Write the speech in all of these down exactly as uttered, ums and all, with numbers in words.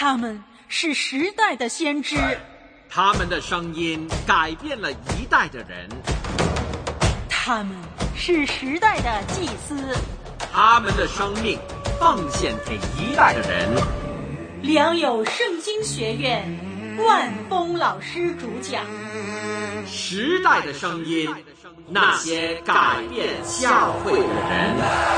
他们是时代的先知， 他们的声音改变了一代的人， 他们是时代的祭司， 他们的生命奉献给一代的人。 良友圣经学院万峰老师主讲， 时代的声音，那些改变教会的人。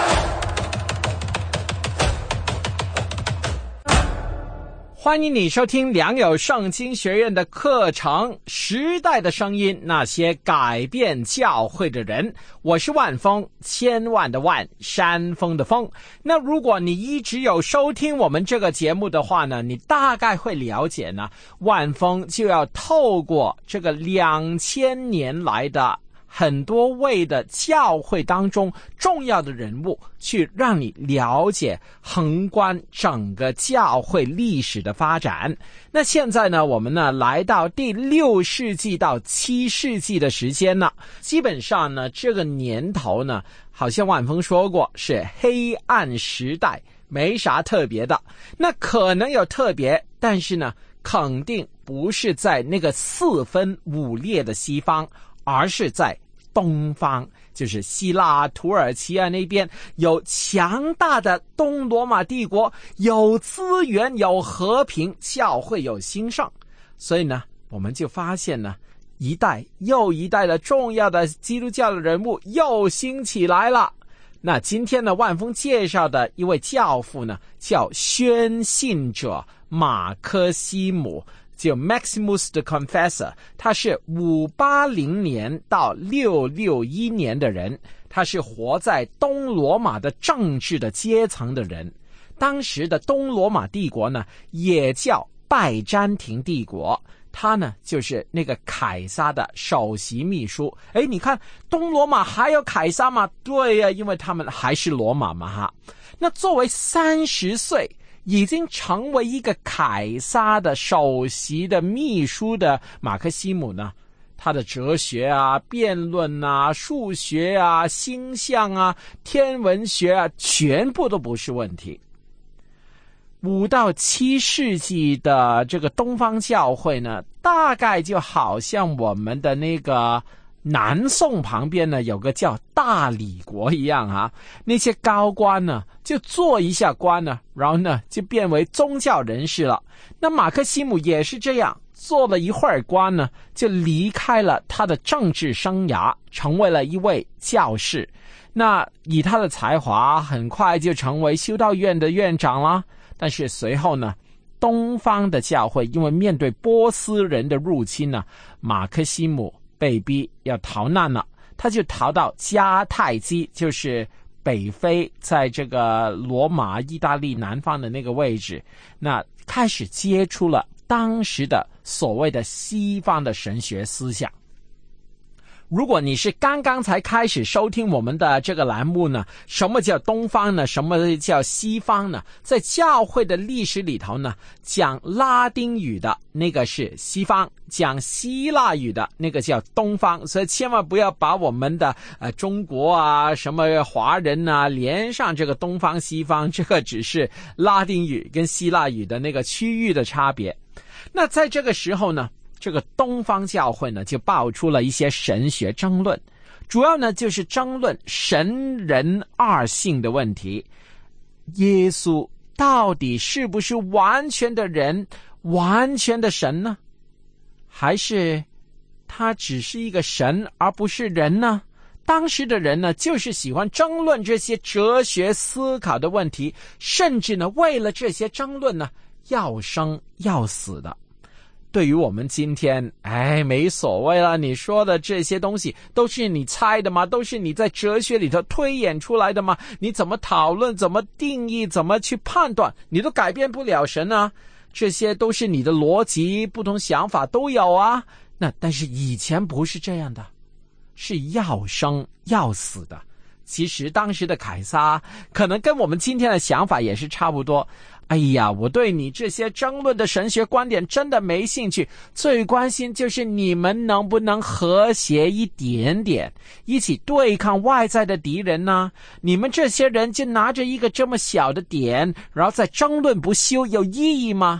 欢迎你收听良友圣经学院的课程《时代的声音》，那些改变教会的人。我是万峰，千万的万，山峰的峰。那如果你一直有收听我们这个节目的话呢，你大概会了解呢，万峰就要透过这个两千年来的很多位的教会当中重要的人物，去让你了解宏观整个教会历史的发展。那现在呢，我们呢来到第六世纪到七世纪的时间了。基本上呢，这个年头呢，好像万峰说过是黑暗时代，没啥特别的。那可能有特别，但是呢，肯定不是在那个四分五裂的西方，而是在东方，就是希腊、土耳其啊那边有强大的东罗马帝国，有资源，有和平，教会有兴盛。所以呢，我们就发现呢，一代又一代的重要的基督教的人物又兴起来了。那今天呢，万峰介绍的一位教父呢，叫宣信者马克西姆，就 Maximus the Confessor， 他是五八零年到六六一年的人，他是活在东罗马的政治的阶层的人。当时的东罗马帝国呢，也叫拜占庭帝国，他呢就是那个凯撒的首席秘书。诶，你看东罗马还有凯撒吗？对呀、啊，因为他们还是罗马嘛哈。那作为三十岁已经成为一个凯撒的首席的秘书的马克西姆呢，他的哲学啊、辩论啊、数学啊、星象啊、天文学啊，全部都不是问题。五到七世纪的这个东方教会呢，大概就好像我们的那个南宋旁边呢有个叫大理国一样啊，那些高官呢就做一下官呢，然后呢就变为宗教人士了。那马克西姆也是这样，做了一会儿官呢，就离开了他的政治生涯，成为了一位教士。那以他的才华，很快就成为修道院的院长了。但是随后呢，东方的教会因为面对波斯人的入侵呢，马克西姆被逼要逃难了，他就逃到迦太基，就是北非，在这个罗马、意大利南方的那个位置，那开始接触了当时的所谓的西方的神学思想。如果你是刚刚才开始收听我们的这个栏目呢，什么叫东方呢？什么叫西方呢？在教会的历史里头呢，讲拉丁语的那个是西方，讲希腊语的那个叫东方。所以千万不要把我们的呃中国啊、什么华人啊连上这个东方西方，这个只是拉丁语跟希腊语的那个区域的差别。那在这个时候呢，这个东方教会呢就爆出了一些神学争论，主要呢就是争论神人二性的问题。耶稣到底是不是完全的人，完全的神呢？还是他只是一个神而不是人呢？当时的人呢就是喜欢争论这些哲学思考的问题，甚至呢为了这些争论呢要生要死的。对于我们今天，哎，没所谓了，你说的这些东西都是你猜的吗？都是你在哲学里头推演出来的吗？你怎么讨论，怎么定义，怎么去判断，你都改变不了神啊。这些都是你的逻辑，不同想法都有啊。那但是以前不是这样的，是要生要死的。其实当时的凯撒可能跟我们今天的想法也是差不多。哎呀，我对你这些争论的神学观点真的没兴趣，最关心就是你们能不能和谐一点点，一起对抗外在的敌人呢？你们这些人就拿着一个这么小的点，然后再争论不休，有意义吗？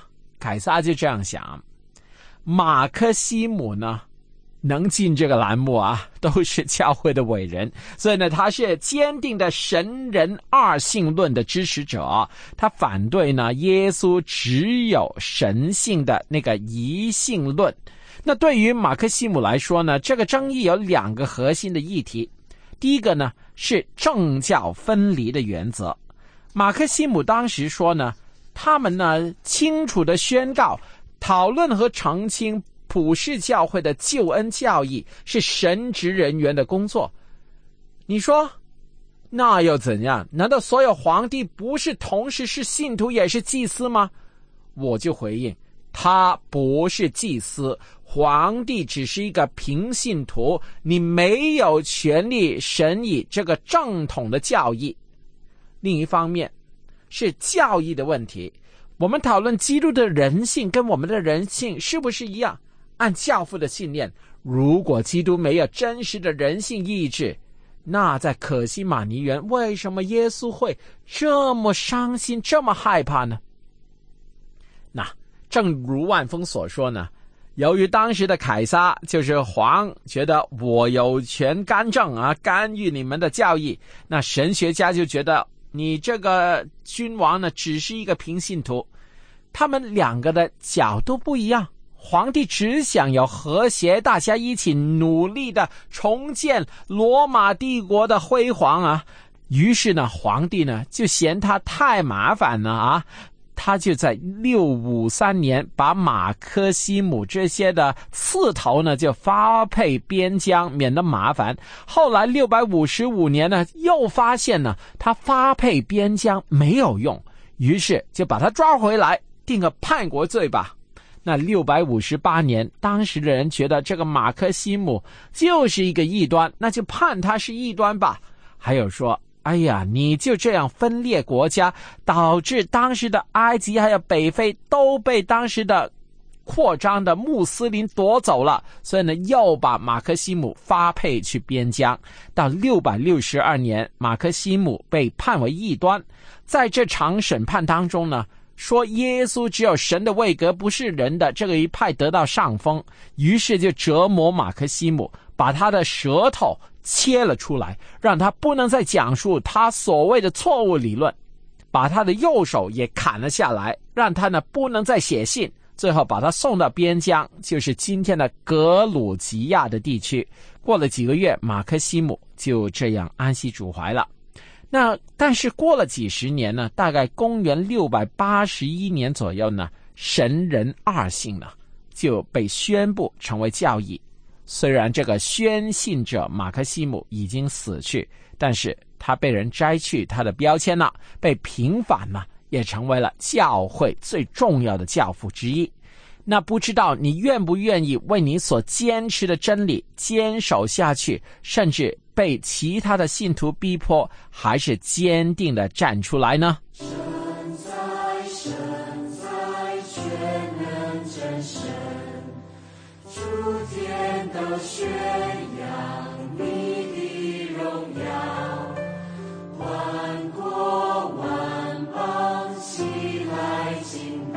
凯撒就这样想，马克西姆呢能进这个栏目啊，都是教会的伟人，所以呢，他是坚定的神人二性论的支持者，他反对呢耶稣只有神性的那个一性论。那对于马克西姆来说呢，这个争议有两个核心的议题。第一个呢是政教分离的原则。马克西姆当时说呢，他们呢清楚地宣告，讨论和澄清普世教会的救恩教义是神职人员的工作。你说那又怎样？难道所有皇帝不是同时是信徒也是祭司吗？我就回应，他不是祭司，皇帝只是一个平信徒，你没有权利审议这个正统的教义。另一方面是教义的问题，我们讨论基督的人性跟我们的人性是不是一样？按教父的信念，如果基督没有真实的人性意志，那在可西马尼园为什么耶稣会这么伤心这么害怕呢？那正如万峰所说呢，由于当时的凯撒就是皇觉得我有权干政啊，干预你们的教义，那神学家就觉得你这个君王呢只是一个平信徒。他们两个的角度不一样，皇帝只想有和谐，大家一起努力的重建罗马帝国的辉煌啊。于是呢，皇帝呢就嫌他太麻烦了啊，他就在六五三年把马克西姆这些的刺头呢就发配边疆，免得麻烦。后来六百五十五年呢，又发现呢他发配边疆没有用，于是就把他抓回来，定个叛国罪吧。那六百五十八年，当时的人觉得这个马克西姆就是一个异端，那就判他是异端吧。还有说，哎呀，你就这样分裂国家，导致当时的埃及还有北非都被当时的扩张的穆斯林夺走了，所以呢，又把马克西姆发配去边疆。到六百六十二年，马克西姆被判为异端。在这场审判当中呢，说耶稣只有神的位格，不是人的，这个一派得到上风，于是就折磨马克西姆，把他的舌头切了出来，让他不能再讲述他所谓的错误理论，把他的右手也砍了下来，让他呢不能再写信，最后把他送到边疆，就是今天的格鲁吉亚的地区。过了几个月，马克西姆就这样安息主怀了。那但是过了几十年呢，大概公元六百八十一年左右呢，神人二性呢就被宣布成为教义。虽然这个宣信者马克西姆已经死去，但是他被人摘去他的标签了，被平反了，也成为了教会最重要的教父之一。那不知道你愿不愿意为你所坚持的真理坚守下去，甚至被其他的信徒逼迫，还是坚定的站出来呢？ 神在，神在，全能真神，诸天都宣扬你的荣耀，万国万邦起来敬拜，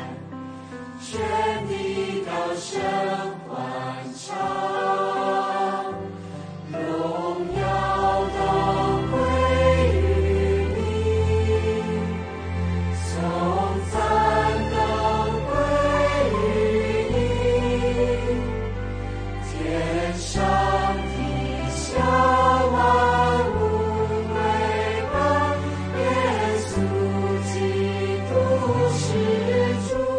全地高声欢唱，荣耀都归于你，颂赞都归于你，天上地下万物归报，耶稣基督是主。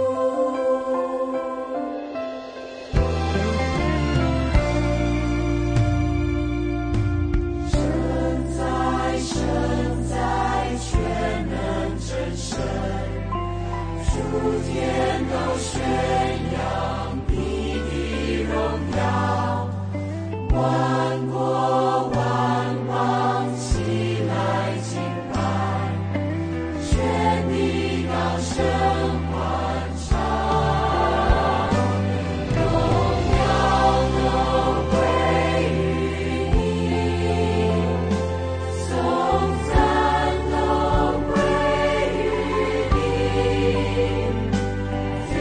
诸天都宣扬你的荣耀，万国万邦起来敬拜，全地高声欢唱，荣耀都归于你，颂赞都归于你，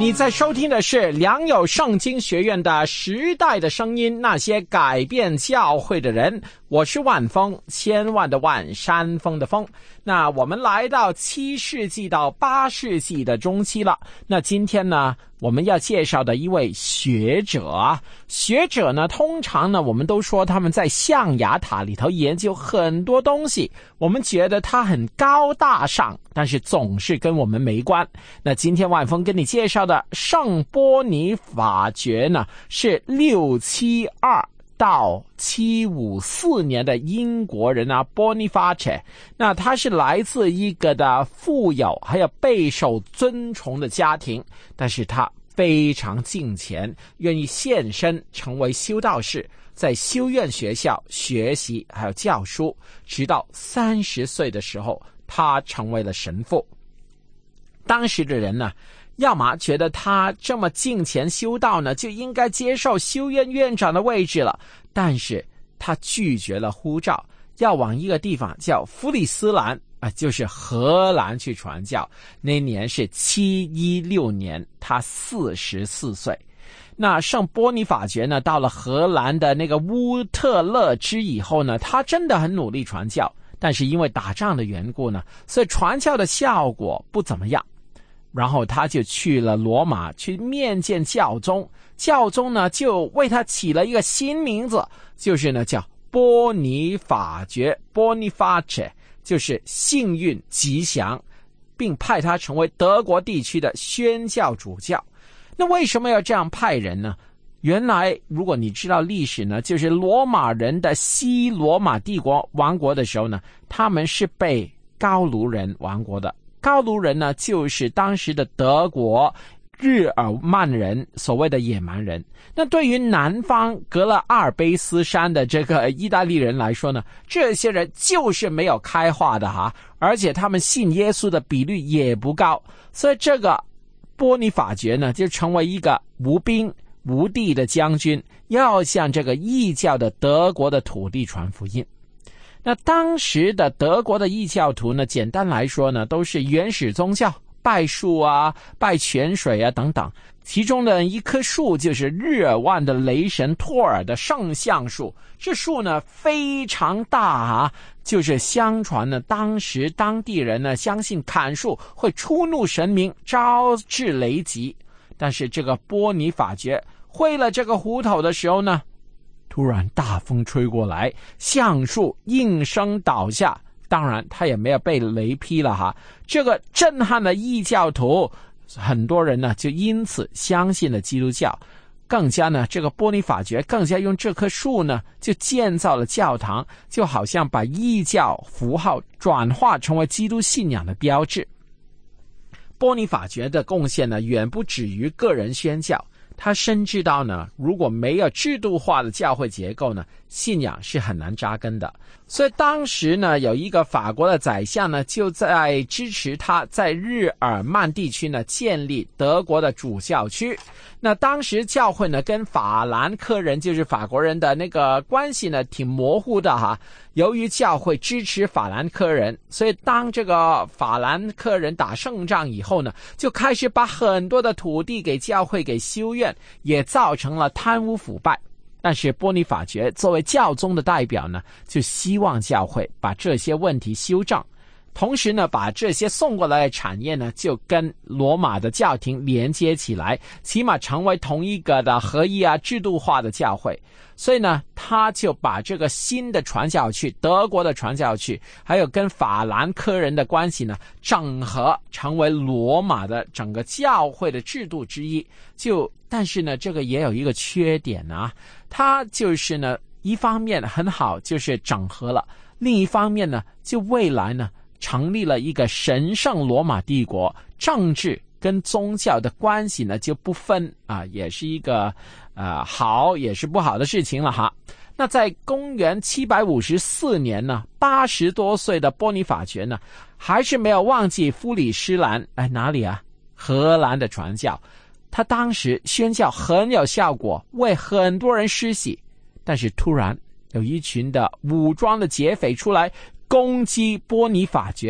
你在收听的是良友圣经学院的时代的声音，那些改变教会的人。我是万峰，千万的万，山峰的峰。那我们来到七世纪到八世纪的中期了。那今天呢，我们要介绍的一位学者啊，学者呢，通常呢，我们都说他们在象牙塔里头研究很多东西，我们觉得他很高大上，但是总是跟我们没关。那今天万峰跟你介绍的圣波尼法爵呢，是六七二到七五四年的英国人啊 Boniface。 那他是来自一个的富有还有备受尊崇的家庭，但是他非常敬虔，愿意献身成为修道士，在修院学校学习还有教书，直到三十岁的时候他成为了神父。当时的人呢，要么觉得他这么敬虔修道呢，就应该接受修院院长的位置了，但是他拒绝了呼召，要往一个地方叫弗里斯兰啊，就是荷兰去传教。那年是七一六年，他四十四岁。那圣波尼法爵呢，到了荷兰的那个乌特勒支以后呢，他真的很努力传教，但是因为打仗的缘故呢，所以传教的效果不怎么样。然后他就去了罗马去面见教宗，教宗呢就为他起了一个新名字，就是呢叫波尼法爵 Boniface， 就是幸运吉祥，并派他成为德国地区的宣教主教。那为什么要这样派人呢？原来如果你知道历史呢，就是罗马人的西罗马帝国亡国的时候呢，他们是被高卢人亡国的。高卢人呢，就是当时的德国日耳曼人，所谓的野蛮人。那对于南方隔了阿尔卑斯山的这个意大利人来说呢，这些人就是没有开化的哈，而且他们信耶稣的比率也不高，所以这个波尼法爵呢，就成为一个无兵无地的将军，要向这个异教的德国的土地传福音。那当时的德国的异教徒呢，简单来说呢，都是原始宗教，拜树啊，拜泉水啊等等。其中的一棵树就是日耳曼的雷神托尔的圣橡树，这树呢非常大啊，就是相传呢，当时当地人呢相信砍树会触怒神明，招致雷击。但是这个波尼法爵会了这个胡头的时候呢，突然大风吹过来，橡树应声倒下，当然他也没有被雷劈了哈。这个震撼的异教徒，很多人呢就因此相信了基督教，更加呢这个波尼法爵更加用这棵树呢就建造了教堂，就好像把异教符号转化成为基督信仰的标志。波尼法爵的贡献呢远不止于个人宣教，他深知到呢，如果没有制度化的教会结构呢，信仰是很难扎根的。所以当时呢，有一个法国的宰相呢，就在支持他在日耳曼地区呢建立德国的主教区。那当时教会呢跟法兰克人，就是法国人的那个关系呢挺模糊的哈。由于教会支持法兰克人，所以当这个法兰克人打胜仗以后呢，就开始把很多的土地给教会给修院，也造成了贪污腐败。但是波尼法爵作为教宗的代表呢，就希望教会把这些问题修正，同时呢把这些送过来的产业呢就跟罗马的教廷连接起来，起码成为同一个的合一啊制度化的教会。所以呢他就把这个新的传教区，德国的传教区，还有跟法兰克人的关系呢整合成为罗马的整个教会的制度之一。就但是呢这个也有一个缺点啊，它就是呢一方面很好，就是整合了，另一方面呢就未来呢成立了一个神圣罗马帝国，政治跟宗教的关系呢就不分啊，也是一个呃好也是不好的事情了哈。那在公元七百五十四年呢，八十多岁的波尼法爵呢，还是没有忘记夫里施兰，哎哪里啊？荷兰的传教。他当时宣教很有效果，为很多人施洗，但是突然有一群的武装的劫匪出来攻击波尼法爵，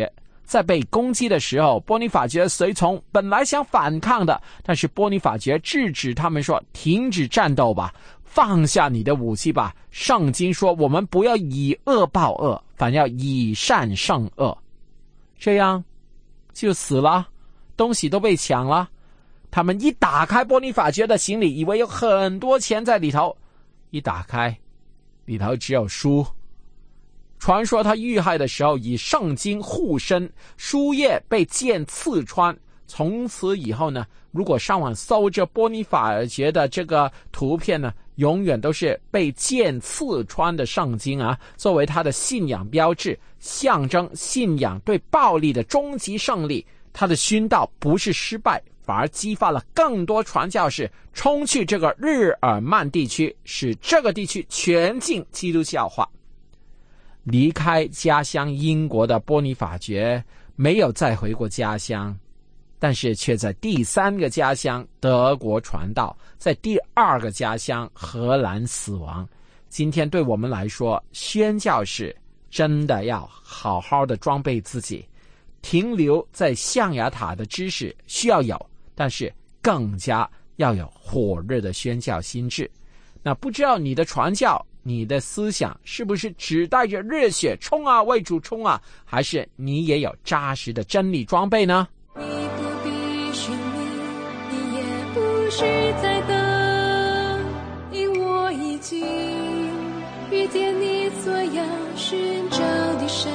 在被攻击的时候，波尼法爵随从本来想反抗的，但是波尼法爵制止他们说，停止战斗吧，放下你的武器吧。圣经说我们不要以恶报恶，反要以善胜恶。这样就死了，东西都被抢了。他们一打开波尼法爵的行李，以为有很多钱在里头，一打开里头只有书。传说他遇害的时候以圣经护身，书页被剑刺穿。从此以后呢，如果上网搜这波尼法爵的这个图片呢，永远都是被剑刺穿的圣经啊，作为他的信仰标志，象征信仰对暴力的终极胜利。他的殉道不是失败，反而激发了更多传教士冲去这个日耳曼地区，使这个地区全境基督教化。离开家乡英国的波尼法爵没有再回过家乡，但是却在第三个家乡德国传道，在第二个家乡荷兰死亡。今天对我们来说，宣教士真的要好好的装备自己，停留在象牙塔的知识需要有，但是更加要有火热的宣教心智。那不知道你的传教，你的思想是不是只带着热血冲啊为主冲啊，还是你也有扎实的真理装备呢？ 你不必寻觅，你也不需再等，因我已经遇见你所要寻找的神。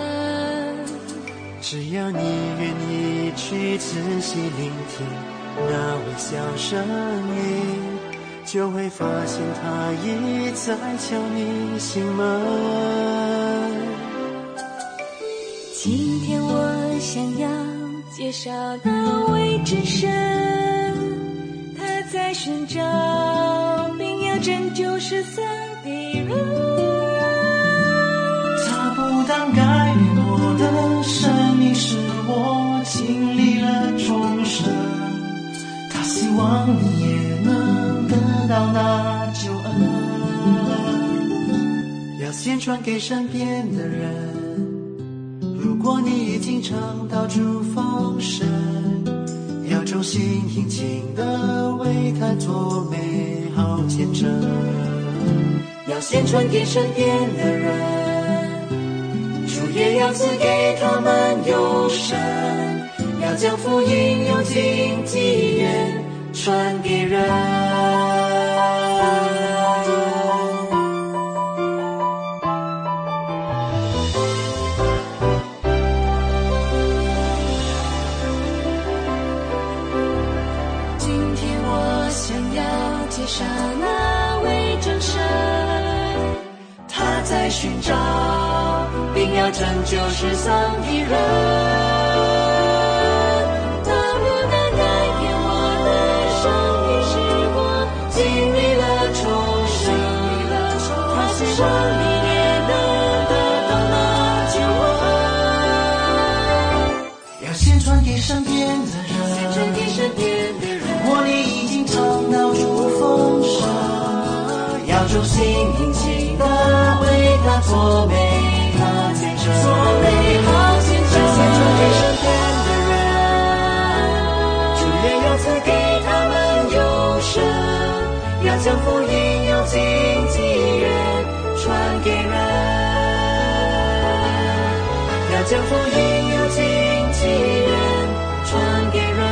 只要你愿意去仔细聆听那微小声音，就会发现他已在敲你心门。 今天我想要介绍那位真神，他在寻找并要拯救失丧的人。 他不但改变我的生命，使我经历了重生，他希望你也能得到那救恩，要先传给身边的人。如果你已经尝到主丰盛，要衷心殷勤地为他做美好见证，要先传给身边的人，主也要赐给他们永生，要将福音用尽机缘传给人。 介绍那位真神， 他在寻找并要拯救失丧的人。 他不但改变我的生命，使我经历了重生，他希望你也能得到那救恩， 要先传给身边的人， 先传给身边的人。 如果你已经尝到主丰盛，要衷心殷勤地为他做美好见证， 做美好见证， 先传给身边的人，主也要赐给他们永生，要将福音用尽机缘传给人，要将福音用尽机缘传给人，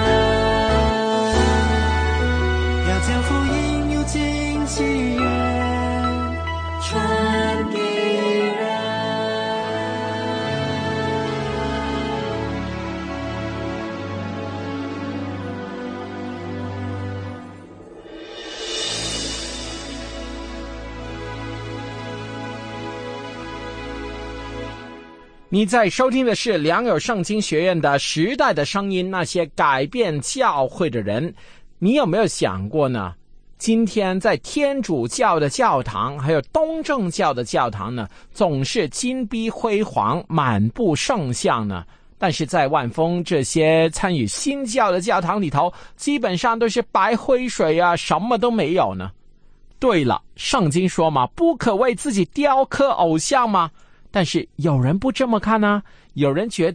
要将福音用尽机缘传给人。 你在收听的是良友圣经学院的时代的声音，那些改变教会的人。你有没有想过呢？今天在天主教的教堂还有东正教的教堂呢，总是金碧辉煌，满布圣像呢，但是在万丰这些参与新教的教堂里头，基本上都是白灰水啊，什么都没有呢。对了，圣经说嘛，不可为自己雕刻偶像吗？但是有人不这么看呢、啊、有人觉得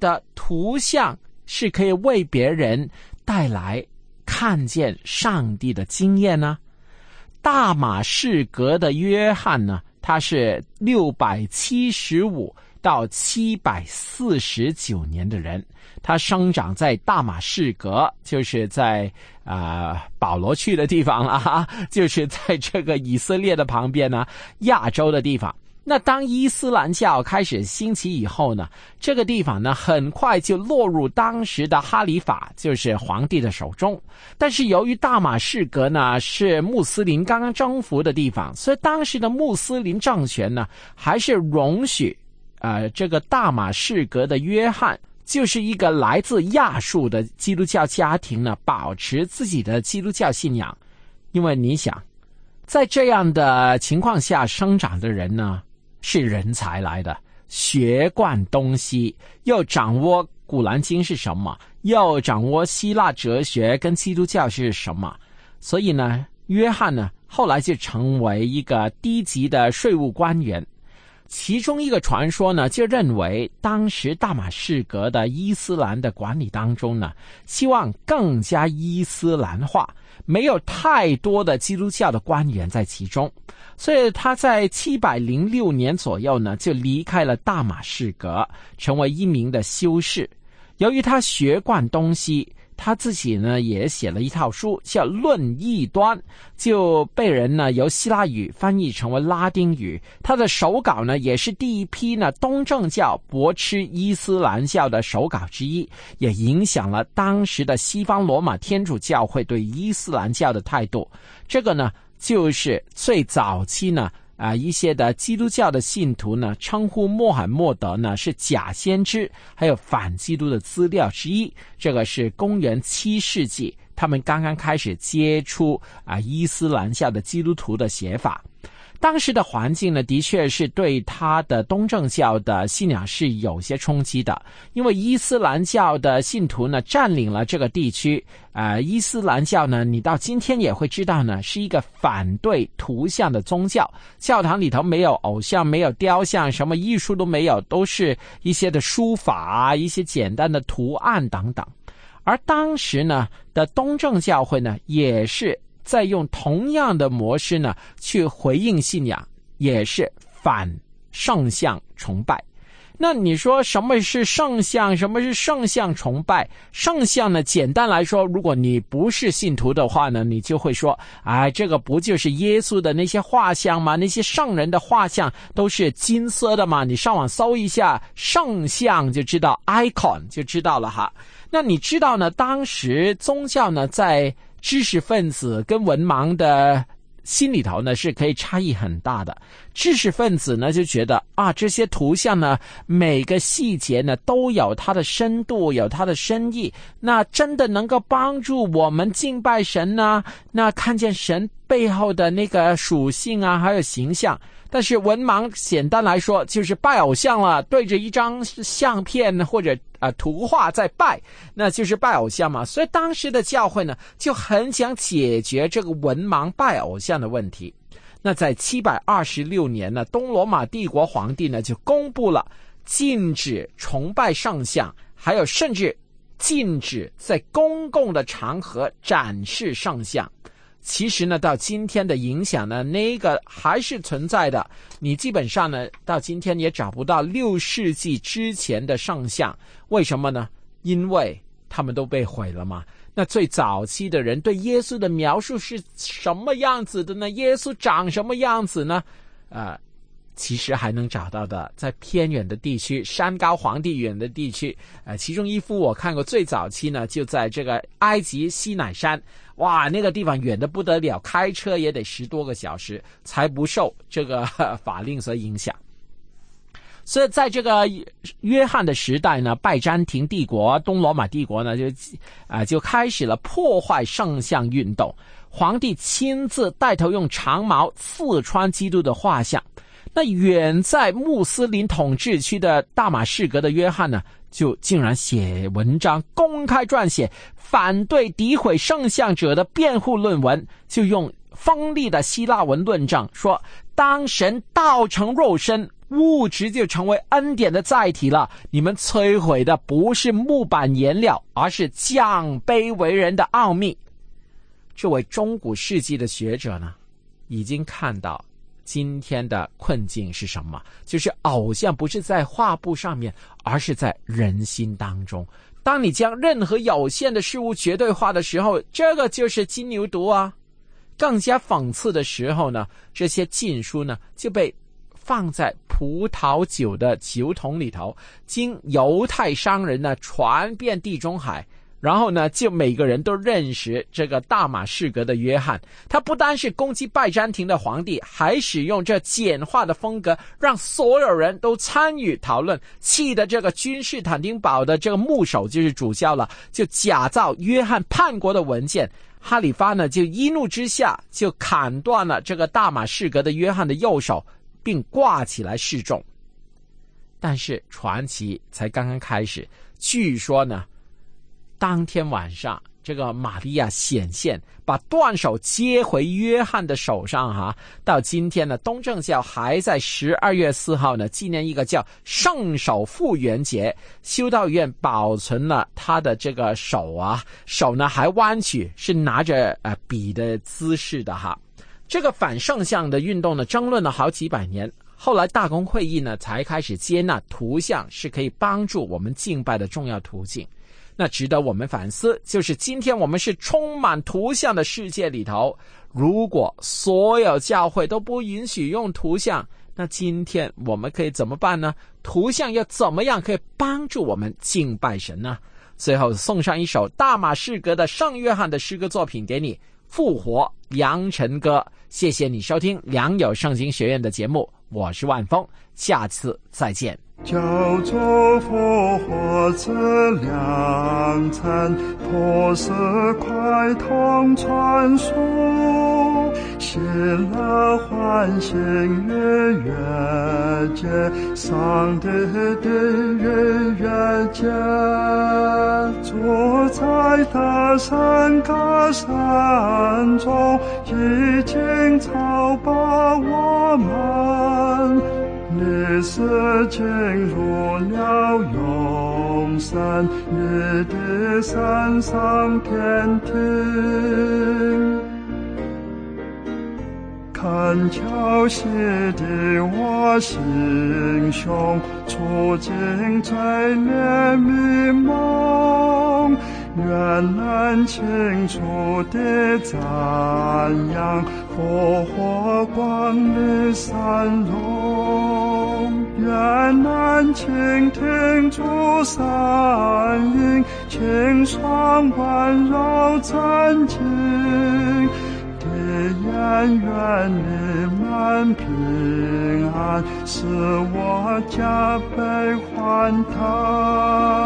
图像是可以为别人带来看见上帝的经验呢？大马士革的约翰呢，他是六百七十五到七百四十九年的人，他生长在大马士革，就是在啊、呃、保罗去的地方啦，就是在这个以色列的旁边呢，亚洲的地方。那当伊斯兰教开始兴起以后呢，这个地方呢很快就落入当时的哈里法，就是皇帝的手中。但是由于大马士革呢是穆斯林刚刚征服的地方，所以当时的穆斯林政权呢还是容许呃这个大马士革的约翰，就是一个来自亚述的基督教家庭呢，保持自己的基督教信仰。因为你想，在这样的情况下生长的人呢，是人才来的，学贯东西，又掌握古兰经是什么，又掌握希腊哲学跟基督教是什么。所以呢，约翰呢后来就成为一个低级的税务官员。其中一个传说呢，就认为当时大马士革的伊斯兰的管理当中呢，希望更加伊斯兰化，没有太多的基督教的官员在其中，所以他在七百零六年左右呢，就离开了大马士革，成为一名的修士。由于他学贯东西，他自己呢也写了一套书叫《论异端》，就被人呢由希腊语翻译成为拉丁语。他的手稿呢也是第一批呢东正教驳斥伊斯兰教的手稿之一，也影响了当时的西方罗马天主教会对伊斯兰教的态度。这个呢就是最早期呢啊，一些的基督教的信徒呢，称呼穆罕默德呢是假先知，还有反基督的资料之一。这个是公元七世纪，他们刚刚开始接触啊伊斯兰教的基督徒的写法。当时的环境呢，的确是对他的东正教的信仰是有些冲击的，因为伊斯兰教的信徒呢占领了这个地区。呃，伊斯兰教呢，你到今天也会知道呢，是一个反对图像的宗教。教堂里头没有偶像，没有雕像，什么艺术都没有，都是一些的书法啊，一些简单的图案等等。而当时呢的东正教会呢，也是在用同样的模式呢去回应信仰，也是反圣像崇拜。那你说什么是圣像，什么是圣像崇拜？圣像呢，简单来说，如果你不是信徒的话呢，你就会说，哎，这个不就是耶稣的那些画像吗？那些圣人的画像都是金色的吗？你上网搜一下圣像就知道 icon 就知道了哈。那你知道呢，当时宗教呢在知识分子跟文盲的心里头呢是可以差异很大的。知识分子呢就觉得啊，这些图像呢每个细节呢都有它的深度，有它的深意，那真的能够帮助我们敬拜神呢，那看见神背后的那个属性啊还有形象。但是文盲简单来说就是拜偶像了，对着一张相片或者呃图画在拜，那就是拜偶像嘛。所以当时的教会呢就很想解决这个文盲拜偶像的问题。那在七百二十六年呢，东罗马帝国皇帝呢就公布了禁止崇拜圣像，还有甚至禁止在公共的场合展示圣像。其实呢到今天的影响呢，那个还是存在的。你基本上呢到今天也找不到六世纪之前的圣像。为什么呢？因为他们都被毁了嘛。那最早期的人对耶稣的描述是什么样子的呢？耶稣长什么样子呢？呃其实还能找到的，在偏远的地区，山高皇帝远的地区，呃，其中一幅我看过，最早期呢就在这个埃及西乃山，哇，那个地方远得不得了，开车也得十多个小时，才不受这个法令所影响。所以在这个约翰的时代呢，拜占庭帝国、东罗马帝国呢，就啊、呃、就开始了破坏圣像运动。皇帝亲自带头用长矛刺穿基督的画像。那远在穆斯林统治区的大马士革的约翰呢，就竟然写文章，公开撰写反对诋毁圣像者的辩护论文，就用锋利的希腊文论证说，当神道成肉身， 物质就成为恩典的载体了。你们摧毁的不是木板颜料，而是降卑为人的奥秘。这位中古世纪的学者呢，已经看到今天的困境是什么，就是偶像不是在画布上面，而是在人心当中。当你将任何有限的事物绝对化的时候，这个就是金牛犊啊。更加讽刺的时候呢，这些禁书呢就被放在葡萄酒的酒桶里头，经犹太商人呢传遍地中海，然后呢就每个人都认识这个大马士革的约翰。他不单是攻击拜占庭的皇帝，还使用这简化的风格让所有人都参与讨论，气的这个君士坦丁堡的这个牧首就是主教了，就假造约翰叛国的文件。哈里发呢就一怒之下就砍断了这个大马士革的约翰的右手，并挂起来示众。但是传奇才刚刚开始，据说呢当天晚上这个玛利亚显现，把断手接回约翰的手上哈。到今天呢，东正教还在十二月四号呢纪念一个叫圣手复原节，修道院保存了他的这个手啊，手呢还弯曲，是拿着呃笔的姿势的哈。这个反圣像的运动呢，争论了好几百年。后来大公会议呢才开始接纳图像是可以帮助我们敬拜的重要途径。那值得我们反思，就是今天我们是充满图像的世界里头，如果所有教会都不允许用图像，那今天我们可以怎么办呢？图像要怎么样可以帮助我们敬拜神呢？最后送上一首大马士革的圣约翰的诗歌作品给你，复活良辰歌。谢谢你收听良友圣经学院的节目，我是万峰，下次再见。 叫做复活之良辰，破石块同传说，喜乐欢欣逾越节，上帝的逾越节，坐在大山高山中，已经超拔我们，你是进入了永生，你的山上天庭，看敲击的我心胸，处境最烈迷茫，愿能清楚地赞扬复活光的善容，愿能倾听主善音，清爽温柔真情的言，愿你们平安，使我加倍欢腾。